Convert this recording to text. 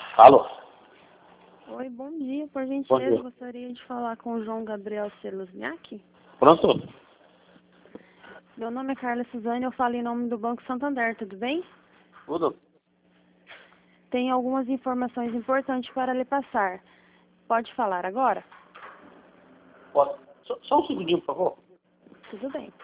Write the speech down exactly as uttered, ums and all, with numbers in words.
Alô? Oi, bom dia. Por Bom gentileza, dia. gostaria de falar com o João Gabriel Seluzniak. Pronto? Meu nome é Carla Suzane, eu falo em nome do Banco Santander, tudo bem? Tudo? Tenho algumas informações importantes para lhe passar. Pode falar agora? Pode. Só, só um segundinho, por favor. Tudo bem.